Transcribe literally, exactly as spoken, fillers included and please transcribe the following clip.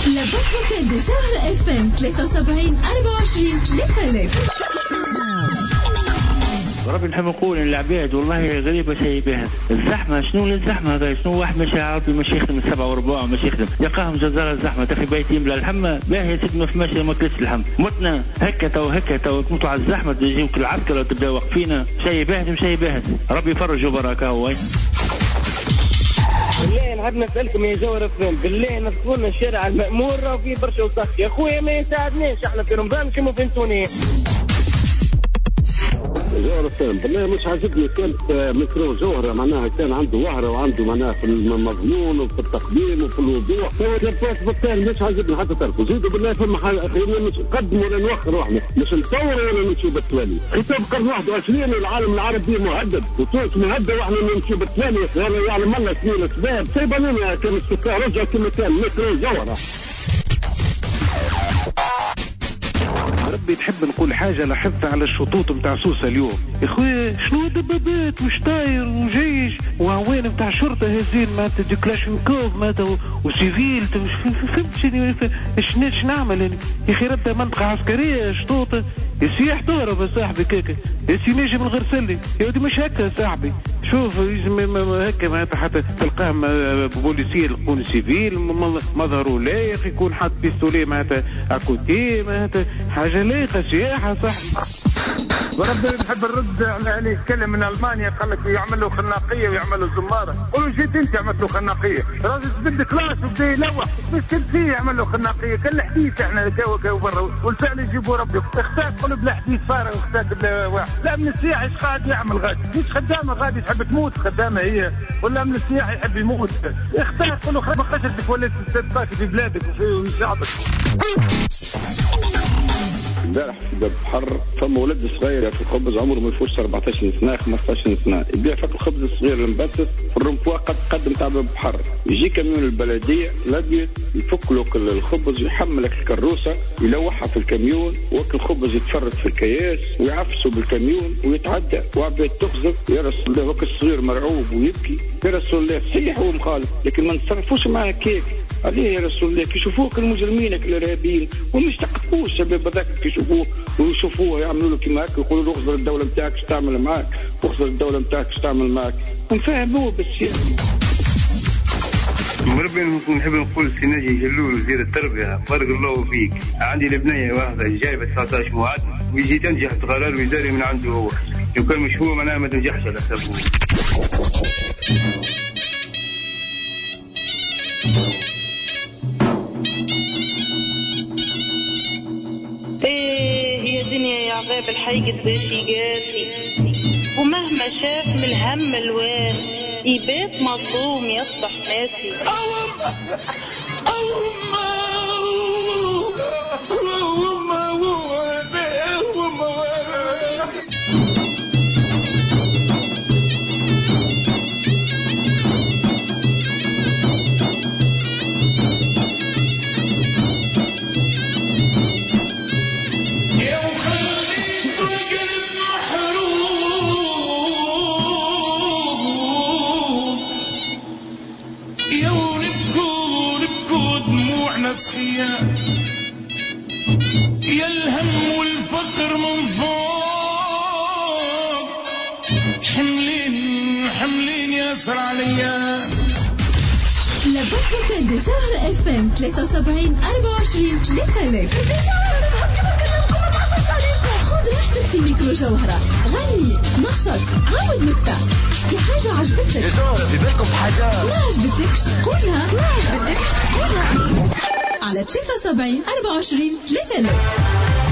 لفوت بشهر اف ام ثلاثة وسبعين أربعة وعشرين ثلاثة. ربي نحب نقول ان العباد والله غريبه شيء بها الزحمه. شنو الزحمه هذا؟ شنو واحد ماشي عربي ماشي يخدم السبعه وربع ماشي يخدم يلقاهم جزاره الزحمه تاخي بيتين بلا الحمى باهي يا سيدي ما فماش ما كلش اللحم متنا هكا تو هكا تو تطلع الزحمه تجيك العسكر وتبدا واقفين شيء باهت شيء باهت. ربي يفرج وبركه هو. بالله نحب نسألكم يا جوهر فهم بالله نذكرنا الشارع المأمور وفي برشا وسخ يا خويا ما يساعدناش احنا في رمضان كما فهمتوني. جوهرة كان بالله مش عاجبني كانت مترو جوهرة معناها كان عنده وهرة وعنده معناها في المضمون وفي التقديم وفي الوضوح. هو جبات بالتالي مش عاجبني حتى تركوا زيدوا بالله فما حاجة مش نقدم ولا نوخر واحنا مش نطور ولا نمشي بالتوالي. خطاب قرن واحد وعشرين العالم العربي مهدد وتونس مهددة واحنا نمشي بالتوالي. هذا يعلم الله شنو الأسباب. سيبانين كان السكان رجع كما كان مترو جوهرة. ربي تحب نقول حاجة لاحظت على الشطوط متاع سوسة اليوم يا خويا شنو دبابات وش طاير وجيش وعوان متاع شرطة هزين معناتها دي كلاشنكوف معناتها وسيفيل فهمت شنو نعمل يعني يا اخي ردها منطقة عسكرية شطوطة السياح تهرب يا صاحبي كيكا السي نجم الغير سلي يا ودي مش هكا يا صاحبي شوف هكا معناتها حتى تلقاه بوليسية يكون سيفيل مظهره لايق يكون حاط بيستوليه معناتها اكوتي معناتها حاجة لايقة سياحة صاحبي. وربي نحب الرد على يتكلم من ألمانيا قال لك يعمل له خناقية ويعمل له زمارة. قولوا جيت انت عملت له خناقية راجل تبدي كلاس وبدا يلوح بس كنت فيه يعمل له خناقية كل حديث احنا كاو كاو برا والفعل يجيبوا ربي اختار قلب بلا حديث فارغ اختار بلا واحد. لا من السياح ايش قاعد يعمل غادي مش خدامة غادي تحب تموت خدامة هي ولا من السياح يحب يموت اختار قولوا ما خشرتك ولا تتباكي في بلادك وفي شعبك. امبارح في باب بحر فما ولد صغير في الخبز عمره ما يفوتش أربعطاش سنه خمسطاش سنه يبيع فك الخبز الصغير المبتس في الرمفوه قد قدم تاع باب بحر. يجي كاميون البلديه الابيض يفك له الخبز ويحملك الكروسه يلوحها في الكاميون وك الخبز يتفرد في الكياس ويعفسوا بالكاميون ويتعدى وعباد تخزف يا رسول الله وك الصغير مرعوب ويبكي يا رسول الله صحيح هو مخالف لكن ما نتصرفوش معاه كيف عليه يا رسول الله كيشوفوك المجرمين الارهابيين ومش تقفوش شباب هذاك كيشوفوه ويشوفوه يعملوا له كيما هكا يقولوا له اخزر الدوله نتاعك اش تعمل معاك واخزر الدوله نتاعك اش تعمل معاك ونفهموه بس. ربي نحب نقول سيناجي جلول وزير التربيه بارك الله فيك. عندي لبنيه واحده جايبه تسعطاش مواد ويجي تنجح قرار وزاري من عنده هو لو كان مش هو معناها ما تنجحش على حسابه. ايه يا دنيا يا عذاب الحي قداش يقاسي ومهما شاف من الهم الوان يبات مظلوم يصبح ناسي. يا الهم والفقر من فوق حملين حملين ياسر عليا. لفوت بشهر اف ام ثلاثة وسبعين أربعة وعشرين ثلاثة. خذ راحتك في ميكرو جوهرة غني نشط عاود مقطع احكي حاجة عجبتك يا جوهرة في بالكم حاجة ما عجبتكش قولها ما عجبتكش قولها على ثلاثة وسبعين أربعة وعشرين ثلاثة.